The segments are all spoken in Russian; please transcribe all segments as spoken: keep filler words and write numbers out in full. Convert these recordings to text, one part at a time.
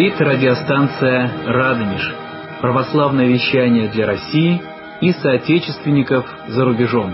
Говорит радиостанция «Радонеж». Православное вещание для России и соотечественников за рубежом.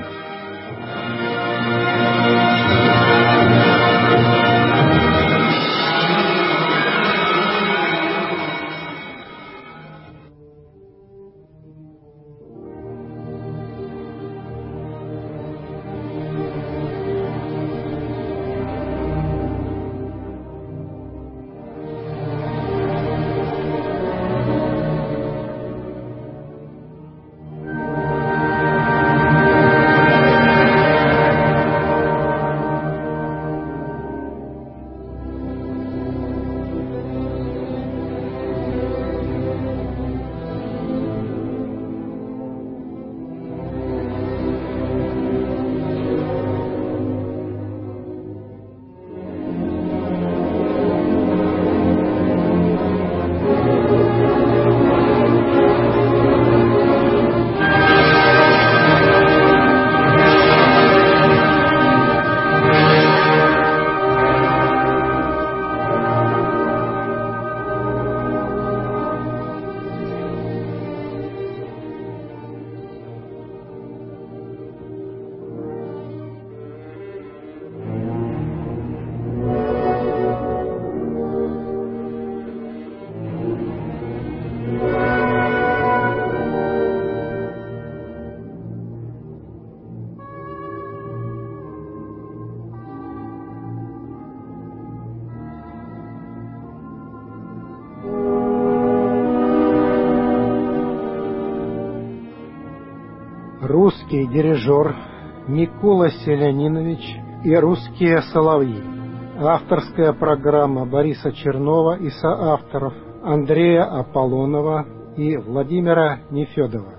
Русский дирижер Микола Селянинович и русские соловьи. Авторская программа Бориса Чернова и соавторов Андрея Аполлонова и Владимира Нефедова.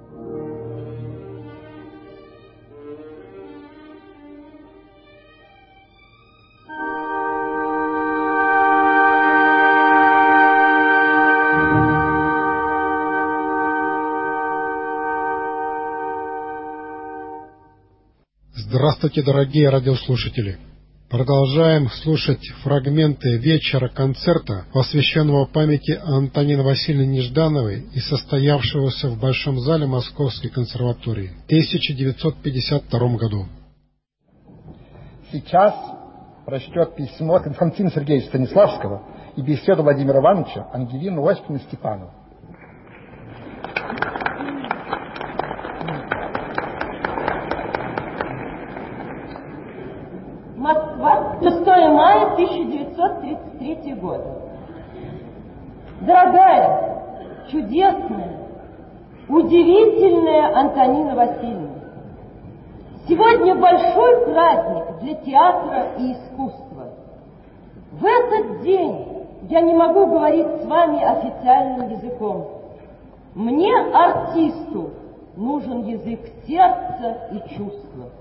Здравствуйте, дорогие радиослушатели! Продолжаем слушать фрагменты вечера-концерта, посвященного памяти Антонины Васильевны Неждановой и состоявшегося в Большом зале Московской консерватории в тысяча девятьсот пятьдесят втором году. Сейчас прочтет письмо Константина Сергеевича Станиславского и беседу Владимира Ивановича Ангелины Осиповны Степановой. Москва, шестое мая тысяча девятьсот тридцать третьего года. Дорогая, чудесная, удивительная Антонина Васильевна, сегодня большой праздник для театра и искусства. В этот день я не могу говорить с вами официальным языком. Мне, артисту, нужен язык сердца и чувства.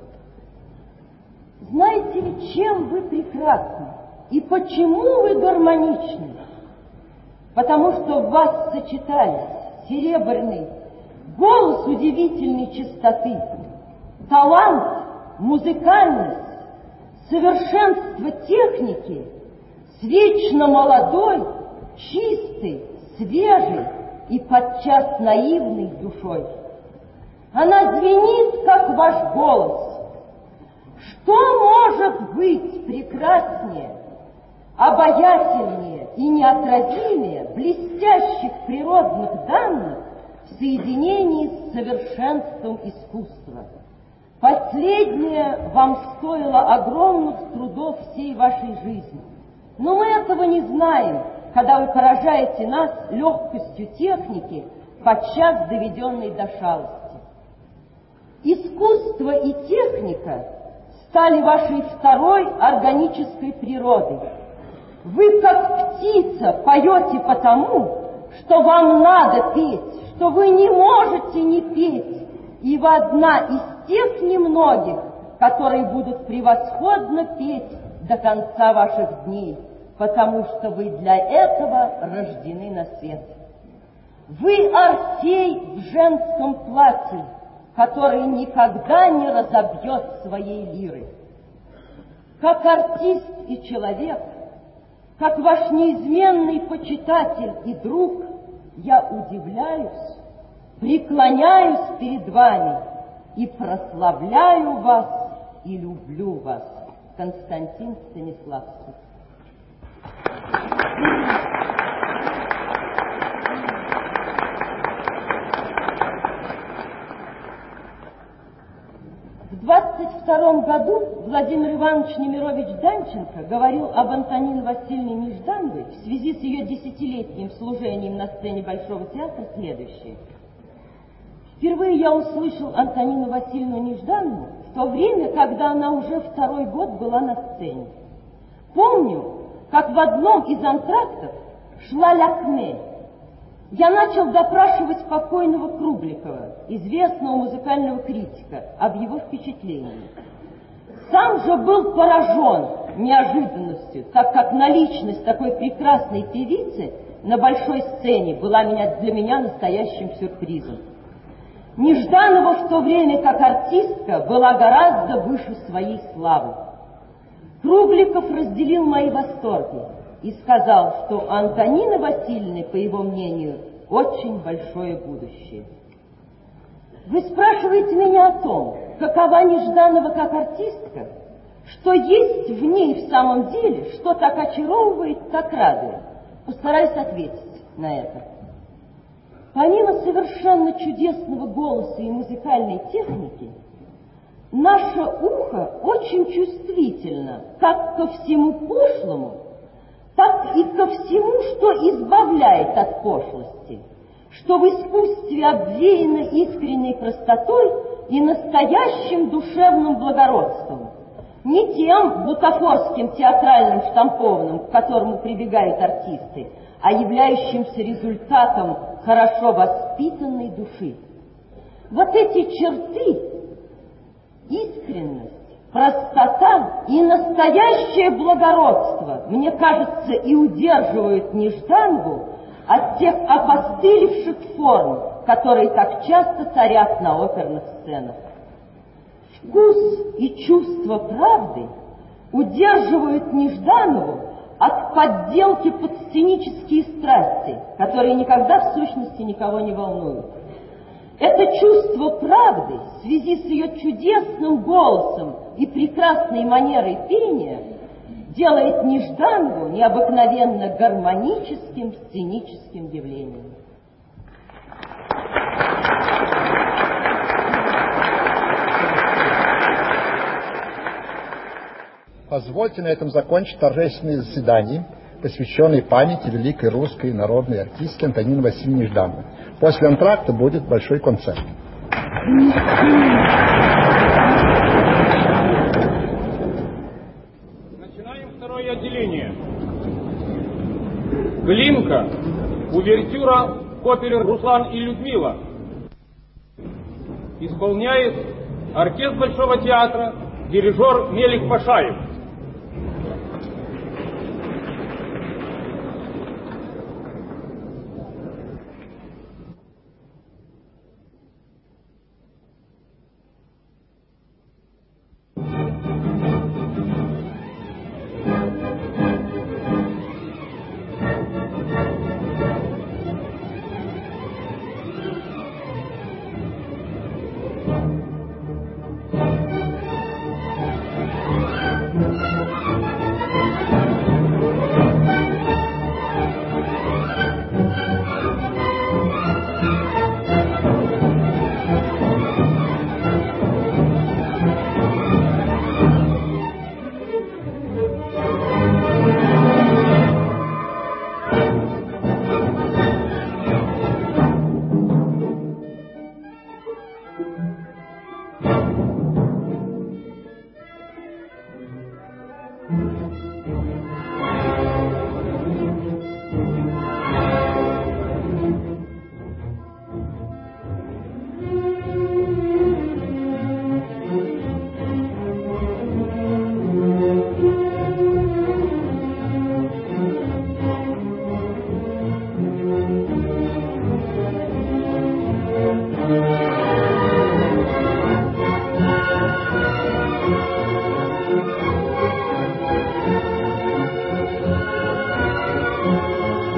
Знаете ли, чем вы прекрасны и почему вы гармоничны? Потому что в вас сочетались серебряный голос удивительной чистоты, талант, музыкальность, совершенство техники с вечно молодой, чистой, свежей и подчас наивной душой. Она звенит, как ваш голос. Что может быть прекраснее, обаятельнее и неотразимее блестящих природных данных в соединении с совершенством искусства? Последнее вам стоило огромных трудов всей вашей жизни. Но мы этого не знаем, когда вы поражаете нас легкостью техники, подчас доведенной до шалости. Искусство и техника стали вашей второй органической природой. Вы, как птица, поете потому, что вам надо петь, что вы не можете не петь, и вы одна из тех немногих, которые будут превосходно петь до конца ваших дней, потому что вы для этого рождены на свет. Вы Орфей в женском платье, который никогда не разобьет своей лиры. Как артист и человек, как ваш неизменный почитатель и друг, я удивляюсь, преклоняюсь перед вами и прославляю вас и люблю вас. Константин Станиславский. В двадцать втором году Владимир Иванович Немирович Данченко говорил об Антонине Васильевне Неждановой в связи с ее десятилетним служением на сцене Большого театра следующее. Впервые я услышал Антонину Васильевну Нежданову в то время, когда она уже второй год была на сцене. Помню, как в одном из антрактов шла Лякме. Я начал допрашивать покойного Кругликова, известного музыкального критика, об его впечатлении. Сам же был поражен неожиданностью, так как наличность такой прекрасной певицы на большой сцене была для меня настоящим сюрпризом. Нежданова в то время как артистка была гораздо выше своей славы. Кругликов разделил мои восторги и сказал, что у Антонины Васильевны, по его мнению, очень большое будущее. Вы спрашиваете меня о том, какова Нежданова как артистка, что есть в ней в самом деле, что так очаровывает, так радует. Постараюсь ответить на это. Помимо совершенно чудесного голоса и музыкальной техники, наше ухо очень чувствительно как ко всему пошлому, так и ко всему, что избавляет от пошлости, что в искусстве обвеяно искренней простотой и настоящим душевным благородством, не тем бутафорским театральным штампованным, к которому прибегают артисты, а являющимся результатом хорошо воспитанной души. Вот эти черты, искренность, простота и настоящее благородство, мне кажется, и удерживают Нежданову от тех опостылевших форм, которые так часто царят на оперных сценах. Вкус и чувство правды удерживают Нежданову от подделки под сценические страсти, которые никогда в сущности никого не волнуют. Это чувство правды в связи с ее чудесным голосом и прекрасной манерой пения делает Нежданову необыкновенно гармоническим сценическим явлением. Позвольте на этом закончить торжественное заседание, посвященное памяти великой русской народной артистки Антонины Васильевны Неждановой. После антракта будет большой концерт. Начинаем второе отделение. Глинка, увертюра к опере «Руслан и Людмила». Исполняет оркестр Большого театра, дирижер Мелик Пашаев.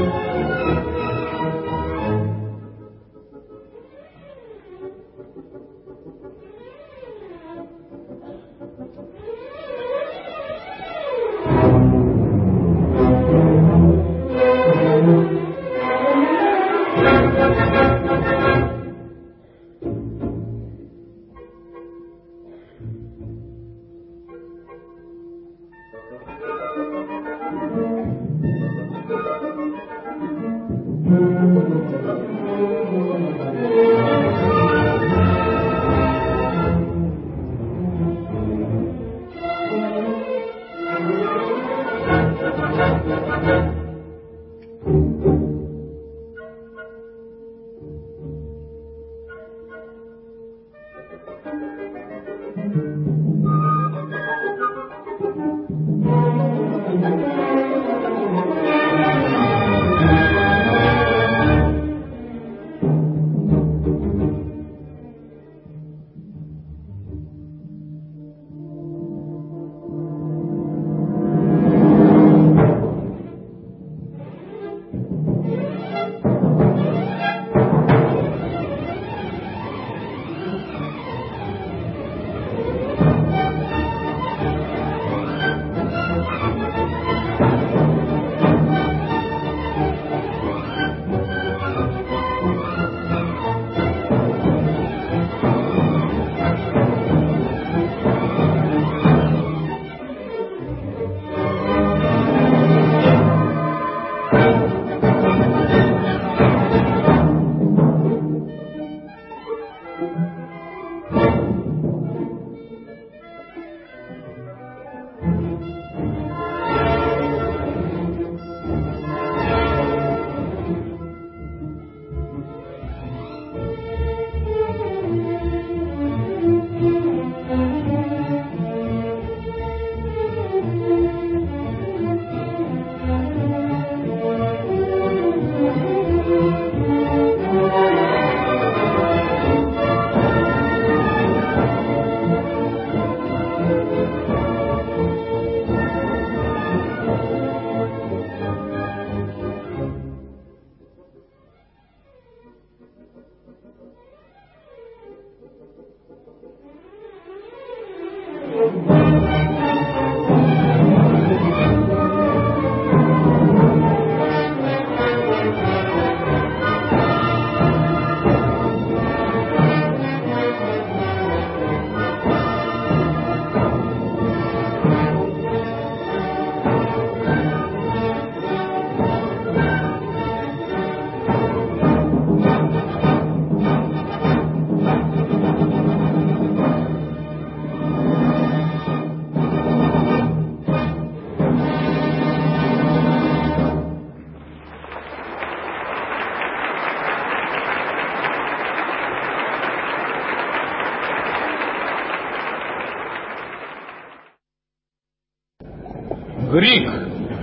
Грик,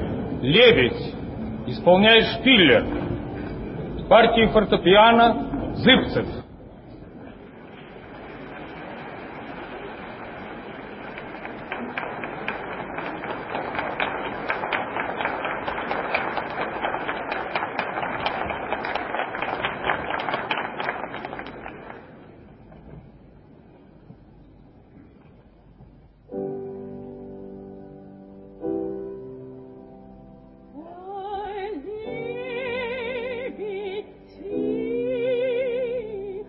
Лебедь, исполняет Шпиллер. В партии фортепиано Зыбцев. Ой, лебедь,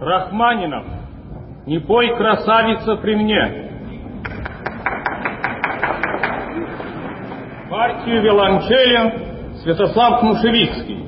Рахманинов, не пой, красавица, при мне. Партию виолончели Святослав Кнушевицкий.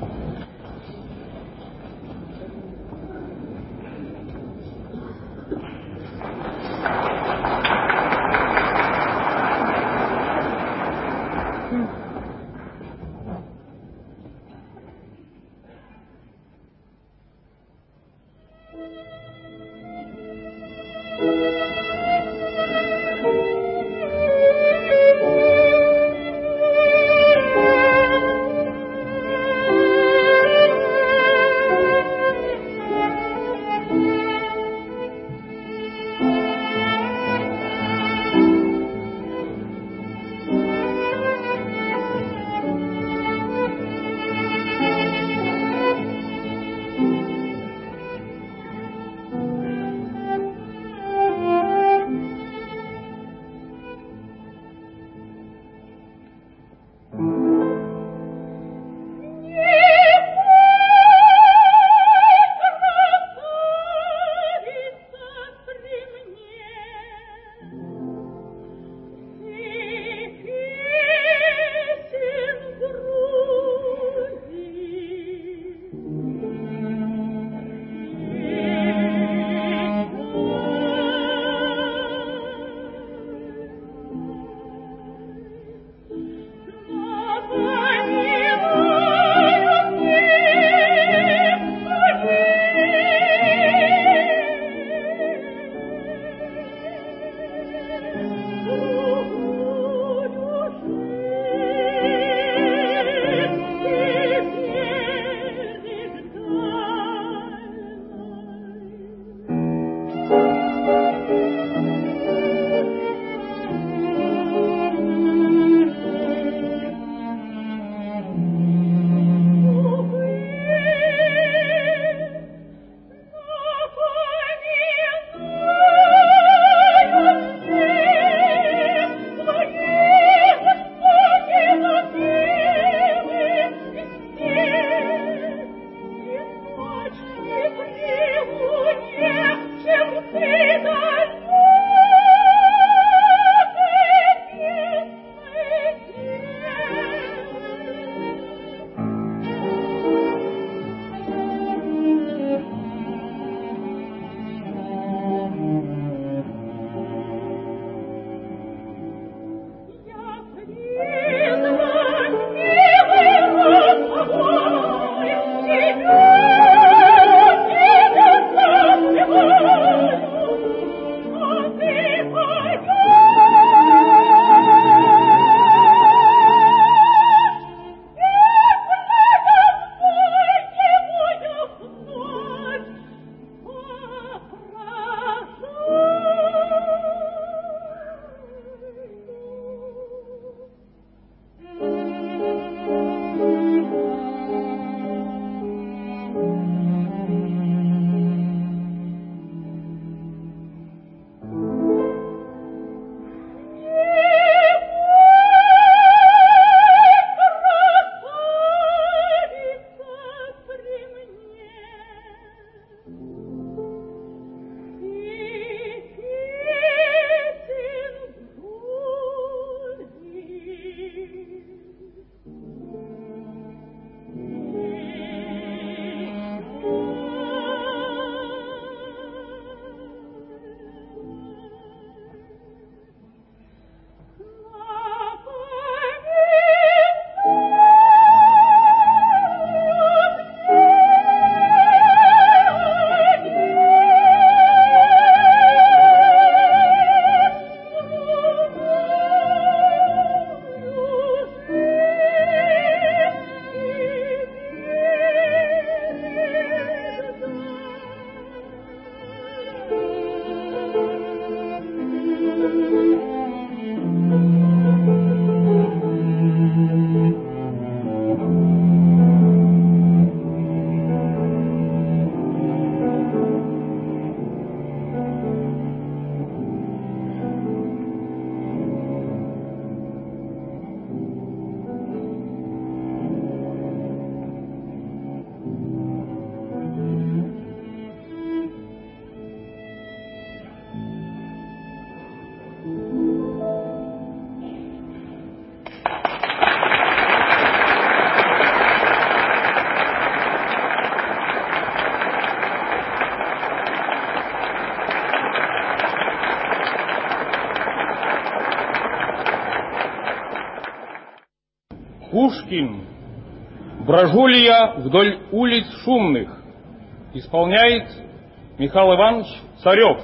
Пушкин. Брожу ли я вдоль улиц шумных? Исполняет Михаил Иванович Царев.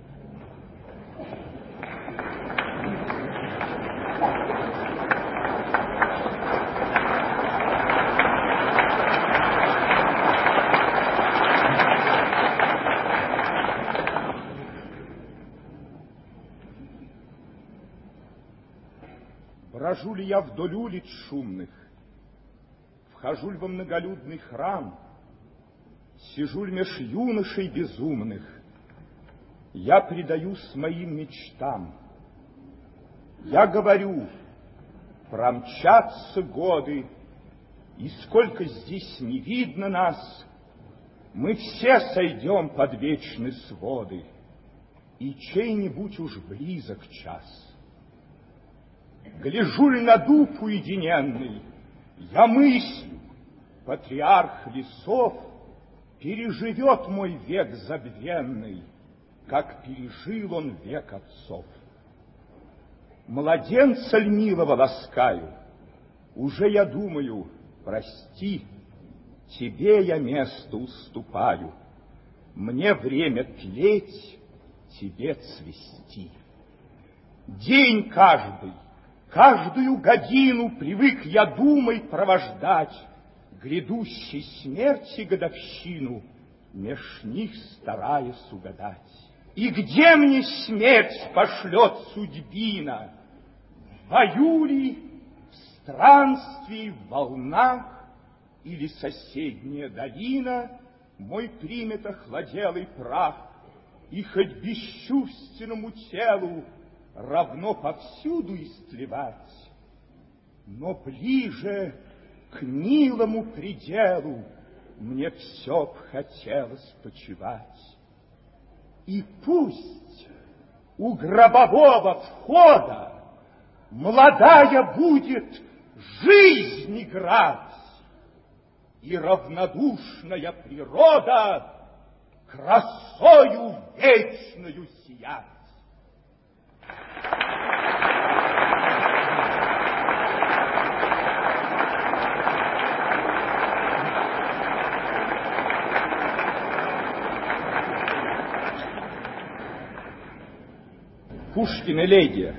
Брожу ли я вдоль улиц шумных, вхожу ли во многолюдный храм, сижу ли меж юношей безумных, я предаюсь моим мечтам. Я говорю, промчатся годы, и сколько здесь не видно нас, мы все сойдем под вечные своды, и чей-нибудь уж близок час. Гляжу ли на дуб уединенный, я мыслю, патриарх лесов переживет мой век забвенный, как пережил он век отцов. Младенца льнивого ласкаю, уже я думаю, прости, тебе я место уступаю, мне время тлеть, тебе цвести. День каждый, каждую годину привык я думой провождать грядущей смерти годовщину, меж них стараясь угадать. И где мне смерть пошлет судьбина? В бою ли, в странстве, в волнах, или соседняя долина мой примет охладелый прах, и хоть бесчувственному телу равно повсюду истлевать, но ближе к милому пределу мне все б хотелось почивать. И пусть у гробового входа молодая будет жизнь играть, и равнодушная природа красою вечною сиять. Пушкин элегия.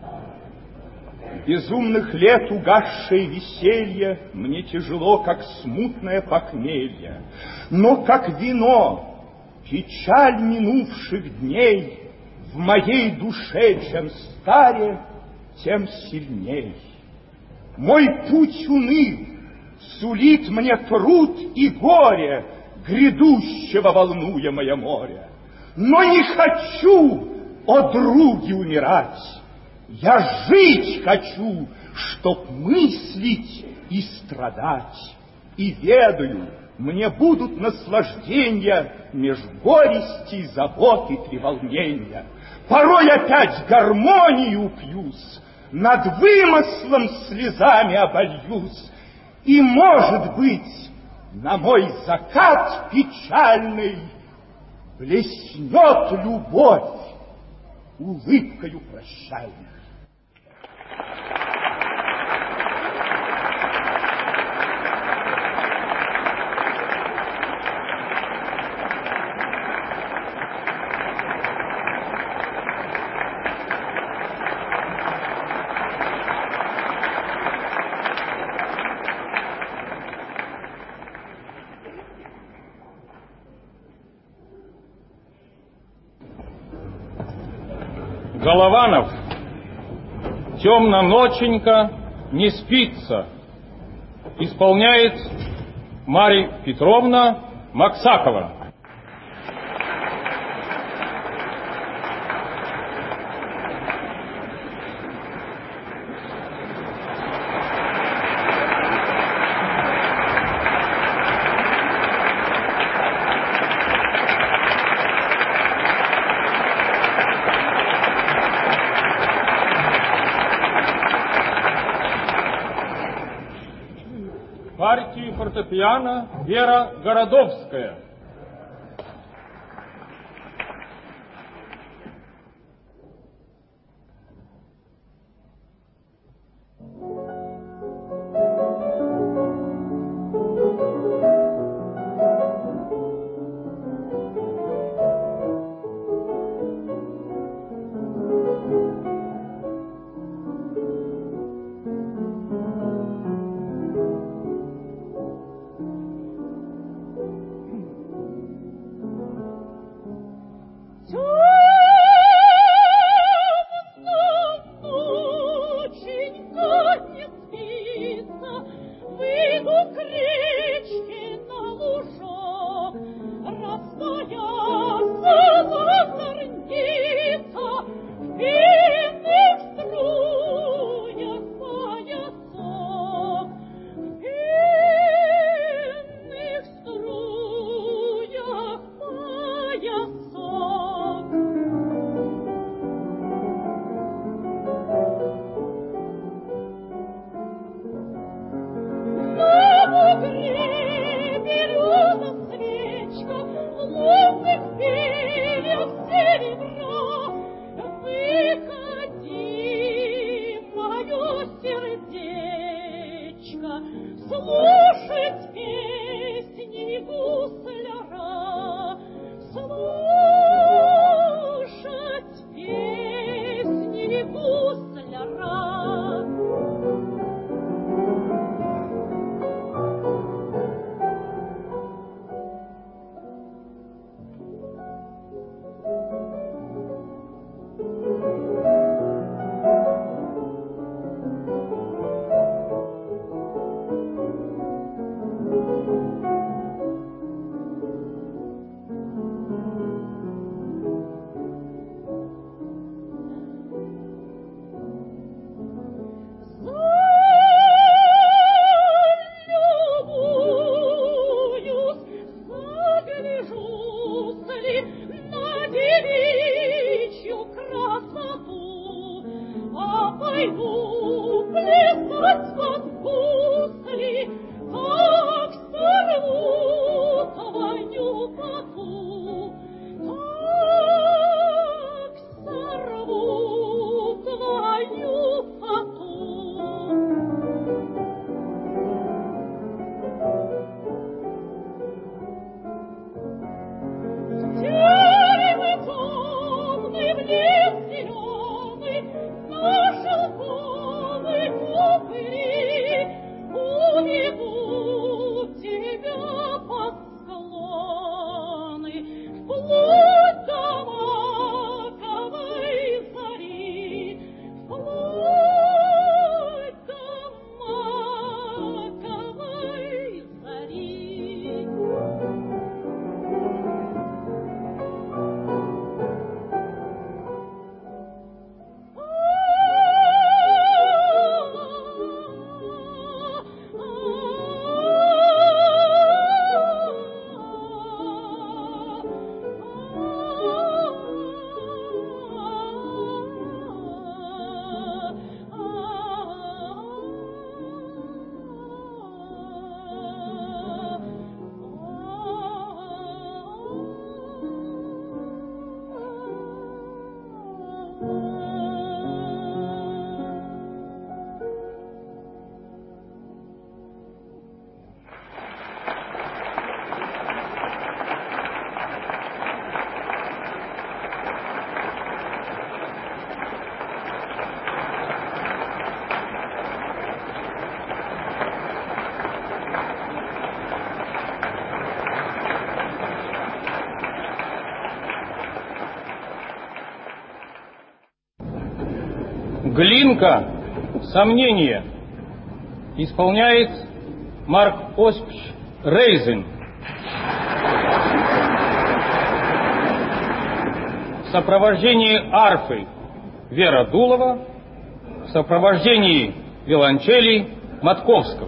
Безумных лет угасшее веселье мне тяжело, как смутное похмелье, но как вино печаль минувших дней в моей душе, чем старе, тем сильней. Мой путь уныл сулит мне труд и горе, грядущего волнуемое море. Но не хочу, о други, умирать. Я жить хочу, чтоб мыслить и страдать. И ведаю, мне будут наслаждения меж горести, забот и треволнения. Порой опять гармонию упьюсь, над вымыслом слезами обольюсь, и, может быть, на мой закат печальный блеснет любовь улыбкою прощальной. Голованов. Темно ноченька, не спится. Исполняет Марья Петровна Максакова. фортепиано Вера Городовская. Глинка «Сомнение» исполняет Марк Осипович Рейзен в сопровождении арфы Вера Дулова, в сопровождении виолончели Матковского.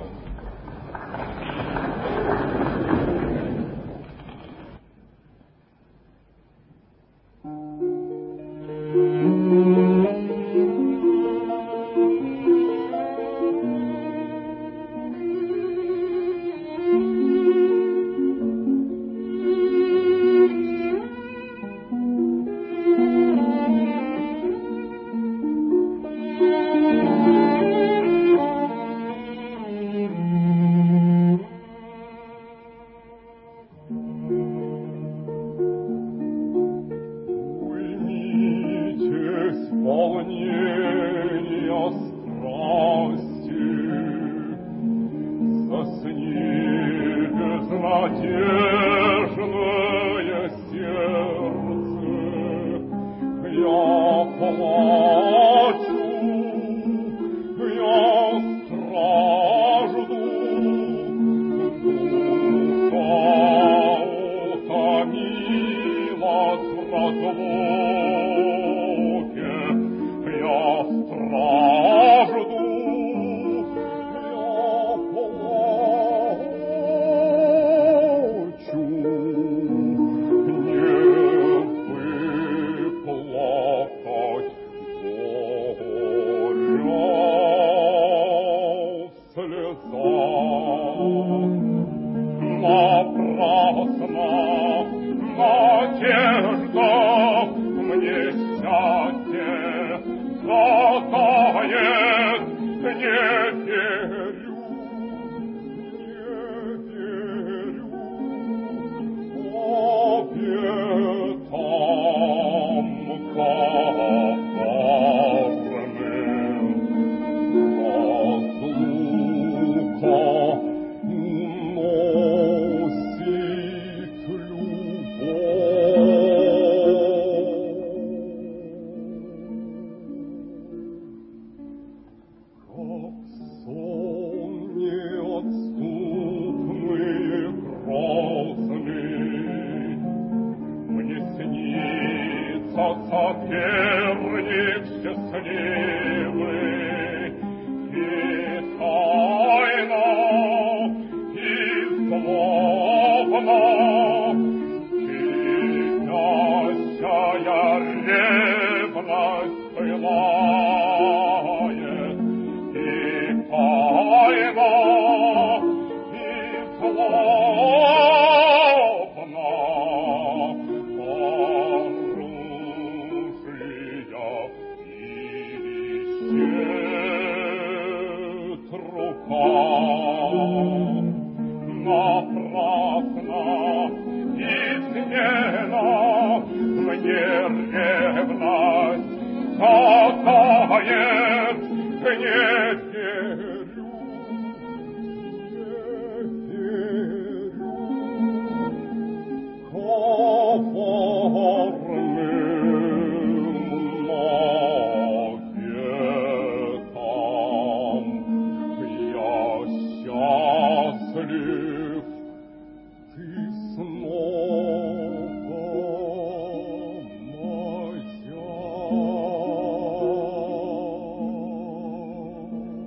волнения страсти. Засни, безнадежное сердце, я плачу, я стражду, душа утомилась в разлуке, я стражду, надежда мне счастье задает, не верю, не верю обетам коварным. Разлука уносит соперник счастливый, и тайна, и злобна, кипящая ревность пылает, и тайна, и злобна, напрасно измена мне ревность задает, не верю, не верю коварным наветам. Я счастлив, ты снова моя.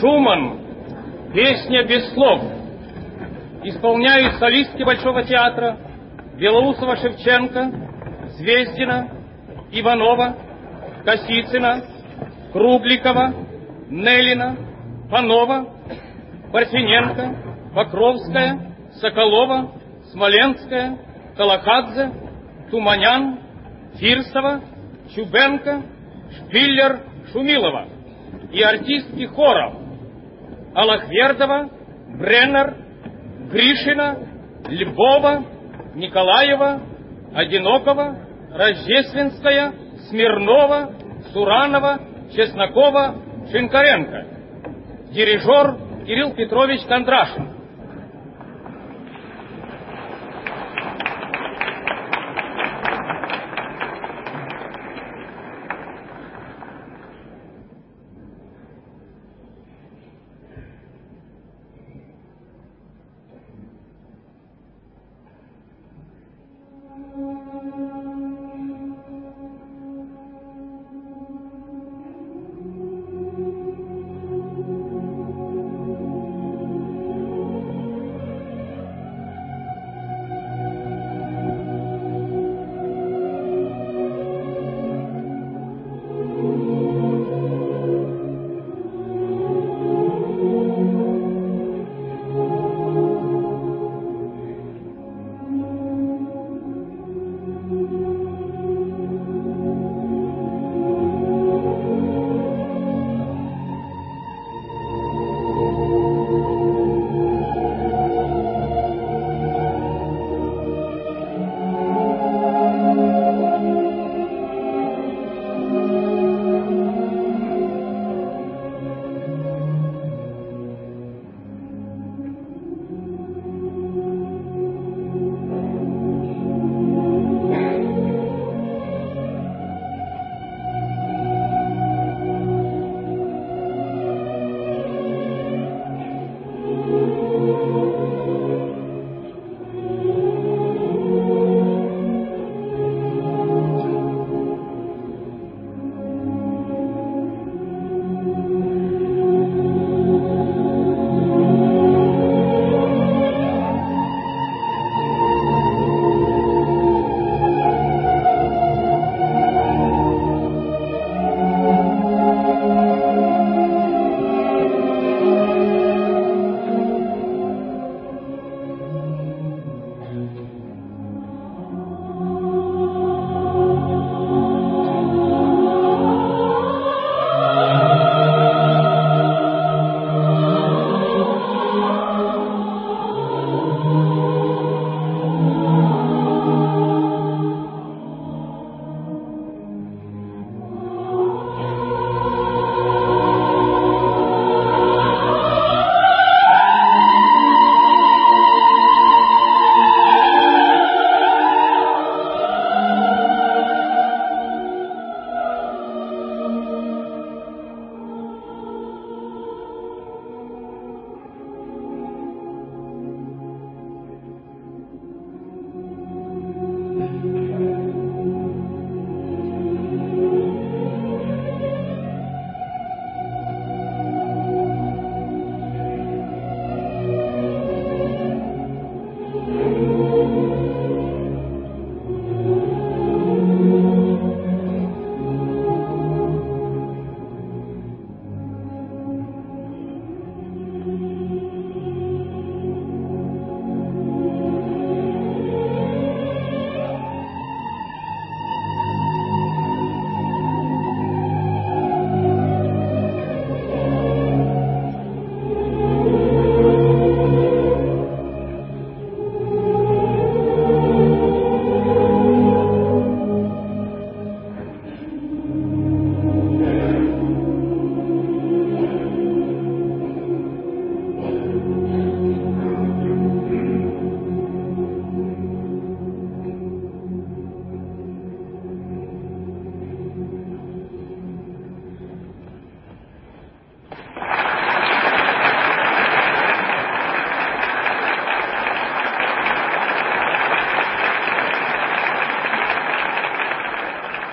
Шуман, песня без слов. Исполняют солистки Большого театра Белоусова, Шевченко, Звездина, Иванова, Косицына, Кругликова, Неллина, Панова, Парфиненко, Покровская, Соколова, Смоленская, Колохадзе, Туманян, Фирсова, Чубенко, Шпиллер, Шумилова и артистки хора Алахвердова, Бреннер, Гришина, Львова, Николаева, Одинокова, Рождественская, Смирнова, Суранова, Чеснокова, Шинкаренко. Дирижер Кирилл Петрович Кондрашин.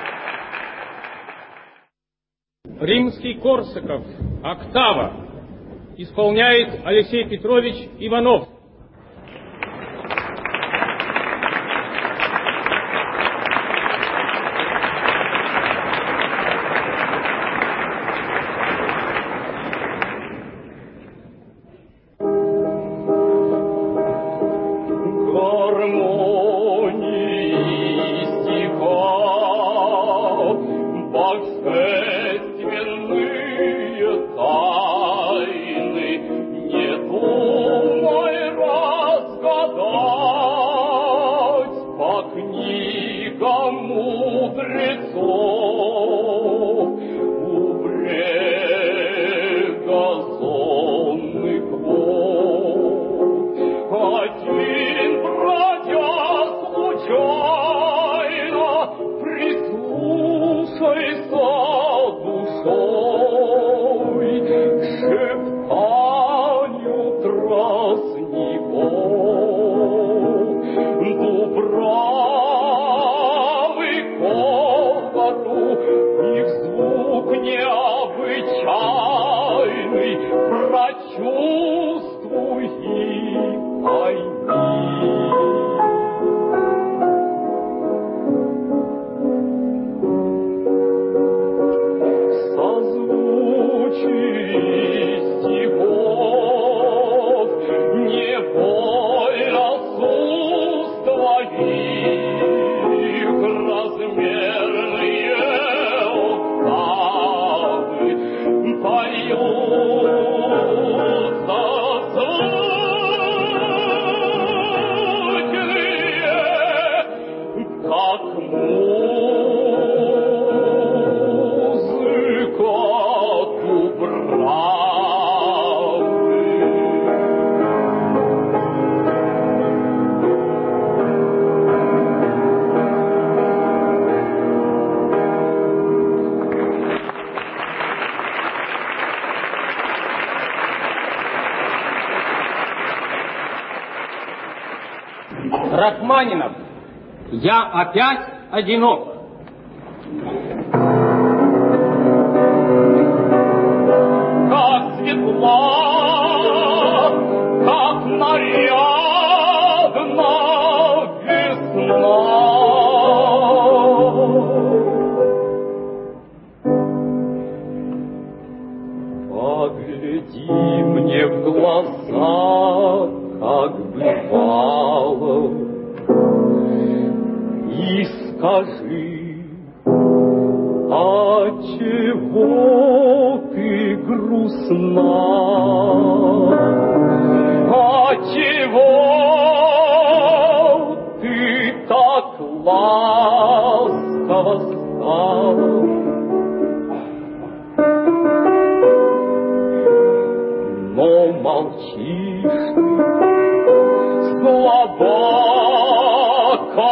Римский-Корсаков, октава, исполняет Алексей Петрович Иванов. Рахманинов, я опять одинок. Как светла, как нарядна весна. Погляди мне в глаза, как бывало, и скажи, отчего ты грустна? Отчего ты так ласково стала? Но молчишь ты, слабака.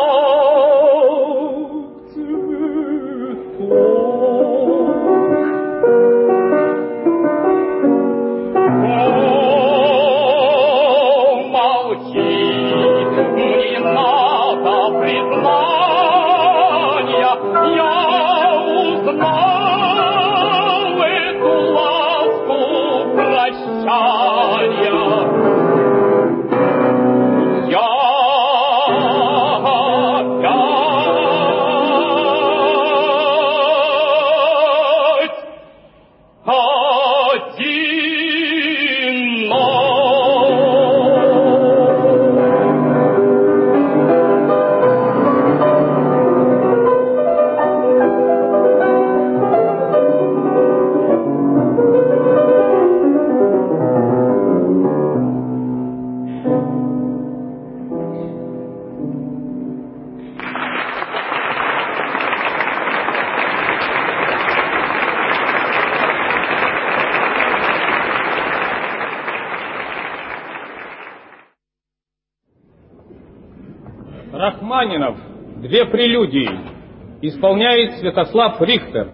Рахманинов, две прелюдии, исполняет Святослав Рихтер.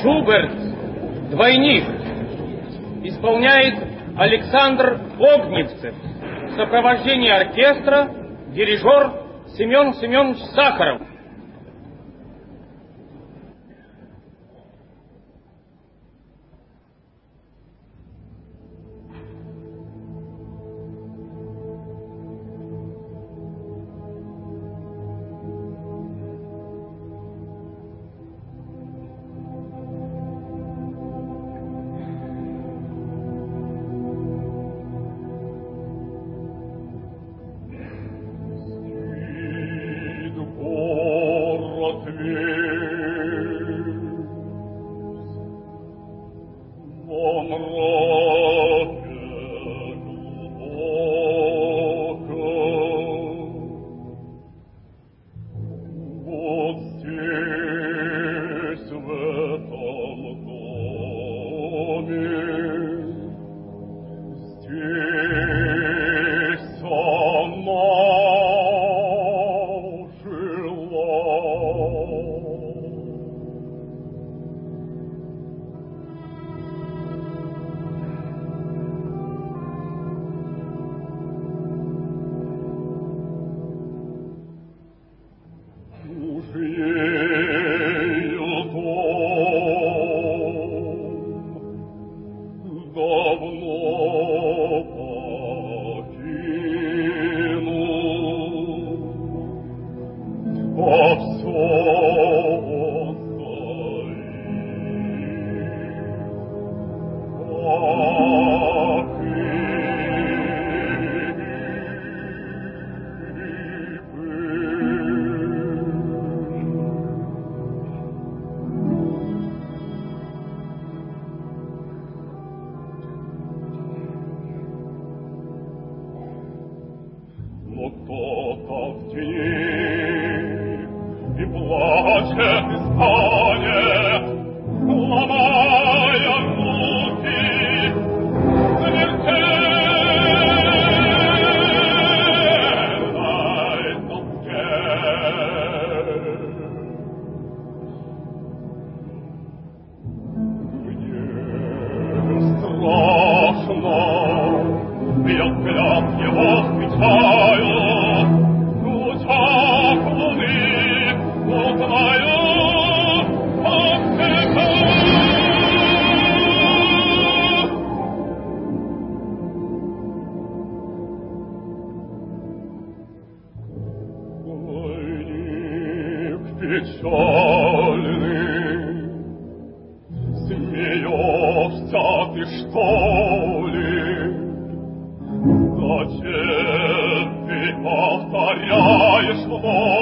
Шуберт, двойник, исполняет Александр Огневцев. В сопровождении оркестра дирижер Семен Семенович Сахаров.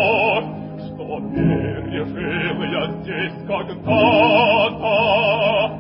Что пережил я здесь когда-то,